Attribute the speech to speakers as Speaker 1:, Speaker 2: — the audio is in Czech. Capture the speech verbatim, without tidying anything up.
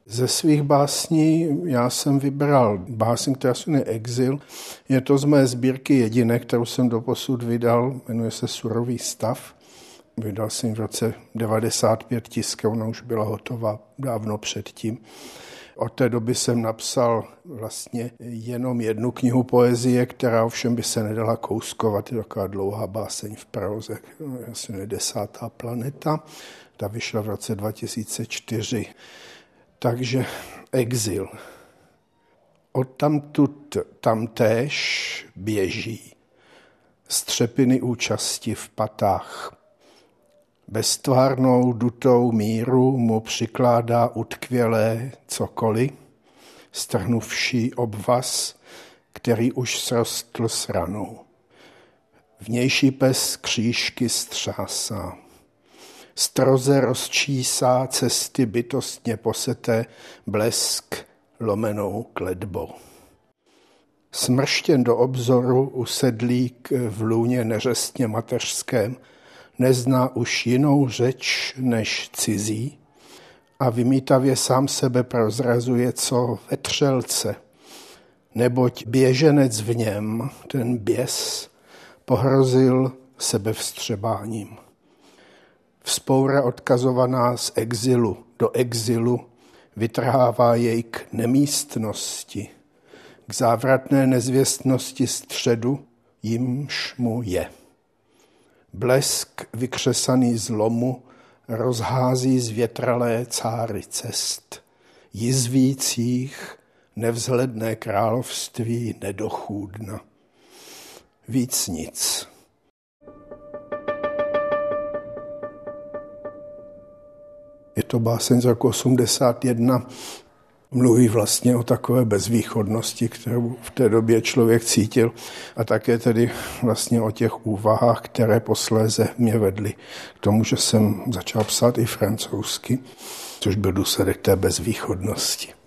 Speaker 1: Ze svých básní já jsem vybral básně, která se jmenuje Exil. Je to z mé sbírky Jedinek, kterou jsem doposud vydal, jmenuje se Surový stav. Vydal jsem v roce devadesát pět tiskem, ona už byla hotová dávno předtím. Od té doby jsem napsal vlastně jenom jednu knihu poezie, která ovšem by se nedala kouskovat. Je taková dlouhá báseň v próze, asi Desátá planeta. Ta vyšla v roce dva tisíce čtyři. Takže Exil. Odtamtud tamtéž běží střepiny účasti v patách. Beztvárnou dutou míru mu přikládá utkvělé cokoliv, strhnuvší obvaz, který už srostl s ranou. Vnější pes křížky střásá. Stroze rozčísá cesty bytostně poseté blesk lomenou kletbou. Smrštěn do obzoru usedlík v lůně neřestně mateřském nezná už jinou řeč než cizí a vymítavě sám sebe prozrazuje, co vetřelce, neboť běženec v něm, ten běs, pohrozil sebevstřebáním. Vzpoura odkazovaná z exilu do exilu vytrhává jej k nemístnosti, k závratné nezvěstnosti středu, jimž mu je. Blesk vykřesaný z lomu rozhází zvětralé cáry cest, jizvících nevzhledné království nedochůdna. Víc nic. Je to báseň z roku osmdesát jedna. Mluví vlastně o takové bezvýchodnosti, kterou v té době člověk cítil a také tedy vlastně o těch úvahách, které posléze mě vedly k tomu, že jsem začal psát i francouzsky, což byl důsledek té bezvýchodnosti.